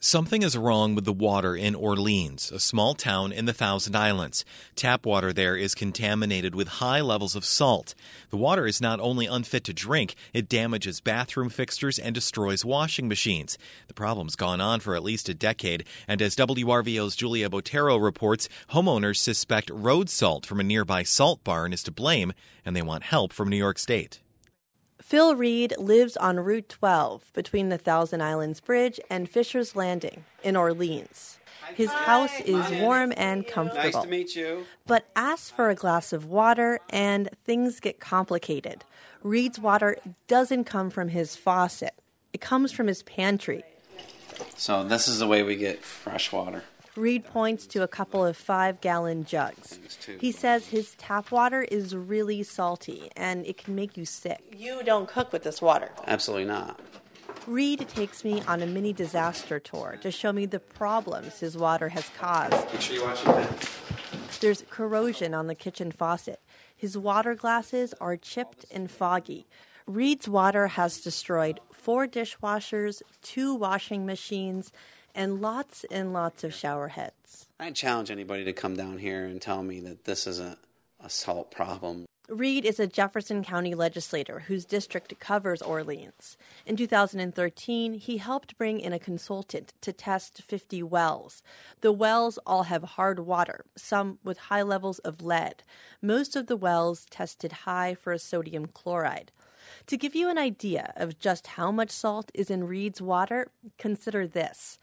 Something is wrong with the water in Orleans, a small town in the Thousand Islands. Tap water there is contaminated with high levels of salt. The water is not only unfit to drink, it damages bathroom fixtures and destroys washing machines. The problem's gone on for at least a decade, and as WRVO's Julia Botero reports, homeowners suspect road salt from a nearby salt barn is to blame, and they want help from New York State. Phil Reed lives on Route 12 between the Thousand Islands Bridge and Fisher's Landing in Orleans. His house is warm and comfortable. Nice to meet you. But asks for a glass of water and things get complicated. Reed's water doesn't come from his faucet. It comes from his pantry. So this is the way we get fresh water. Reed points to a couple of 5-gallon jugs. He says his tap water is really salty and it can make you sick. You don't cook with this water. Absolutely not. Reed takes me on a mini disaster tour to show me the problems his water has caused. Make sure you wash your hands. There's corrosion on the kitchen faucet. His water glasses are chipped and foggy. Reed's water has destroyed 4 dishwashers, 2 washing machines, and lots of shower heads. I challenge anybody to come down here and tell me that this isn't a salt problem. Reed is a Jefferson County legislator whose district covers Orleans. In 2013, he helped bring in a consultant to test 50 wells. The wells all have hard water, some with high levels of lead. Most of the wells tested high for sodium chloride. To give you an idea of just how much salt is in Reed's water, consider this.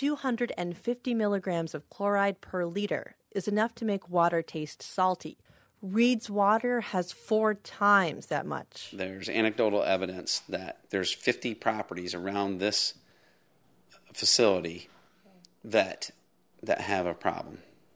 250 milligrams of chloride per liter is enough to make water taste salty. Reed's water has 4 times that much. There's anecdotal evidence that there's 50 properties around this facility that have a problem.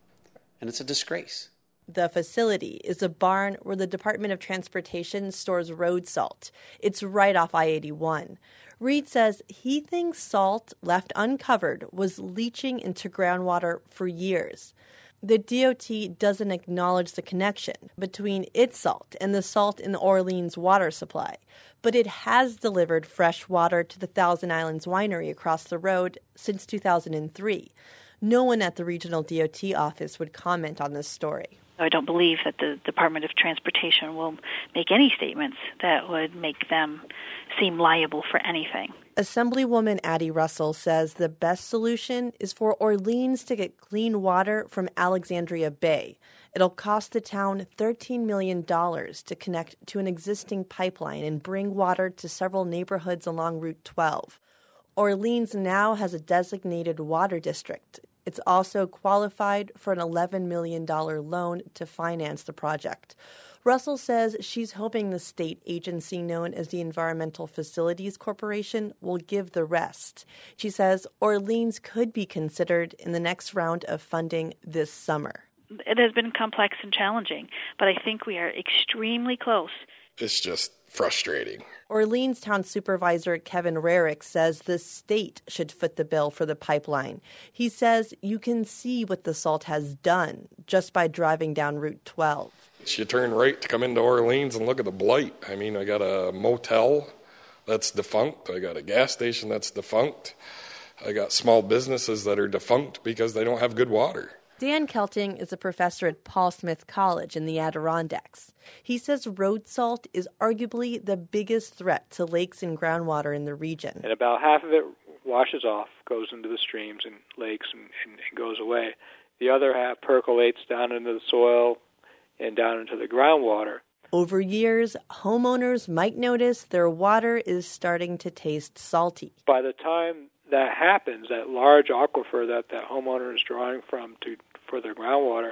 And it's a disgrace. The facility is a barn where the Department of Transportation stores road salt. It's right off I-81. Reed says he thinks salt left uncovered was leaching into groundwater for years. The DOT doesn't acknowledge the connection between its salt and the salt in the Orleans water supply, but it has delivered fresh water to the Thousand Islands Winery across the road since 2003. No one at the regional DOT office would comment on this story. I don't believe that the Department of Transportation will make any statements that would make them seem liable for anything. Assemblywoman Addie Russell says the best solution is for Orleans to get clean water from Alexandria Bay. It'll cost the town $13 million to connect to an existing pipeline and bring water to several neighborhoods along Route 12. Orleans now has a designated water district. It's also qualified for an $11 million loan to finance the project. Russell says she's hoping the state agency known as the Environmental Facilities Corporation will give the rest. She says Orleans could be considered in the next round of funding this summer. It has been complex and challenging, but I think we are extremely close. It's just frustrating. Orleans Town Supervisor Kevin Rarick says the state should foot the bill for the pipeline. He says you can see what the salt has done just by driving down Route 12. You turn right to come into Orleans and look at the blight. I mean, I got a motel that's defunct. I got a gas station that's defunct. I got small businesses that are defunct because they don't have good water. Dan Kelting is a professor at Paul Smith College in the Adirondacks. He says road salt is arguably the biggest threat to lakes and groundwater in the region. And about half of it washes off, goes into the streams and lakes and goes away. The other half percolates down into the soil and down into the groundwater. Over years, homeowners might notice their water is starting to taste salty. By the time that happens, that large aquifer that homeowner is drawing from for their groundwater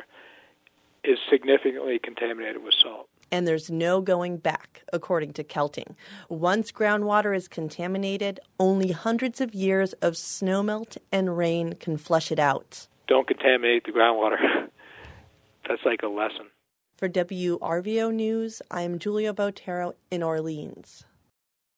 is significantly contaminated with salt. And there's no going back, according to Kelting. Once groundwater is contaminated, only hundreds of years of snowmelt and rain can flush it out. Don't contaminate the groundwater. That's like a lesson. For WRVO News, I'm Julia Botero in Orleans.